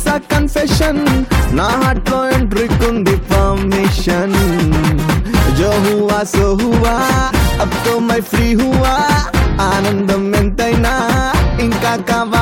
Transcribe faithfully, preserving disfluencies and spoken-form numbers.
చేసా కన్ఫెషన్ నా హార్ట్ లో ఎంట్రీకుంది పర్మిషన్ जो हुआ सो हुआ अब तो मैं फ्री हुआ ఆనందం ఎంతైనా ఇంకా కావాలి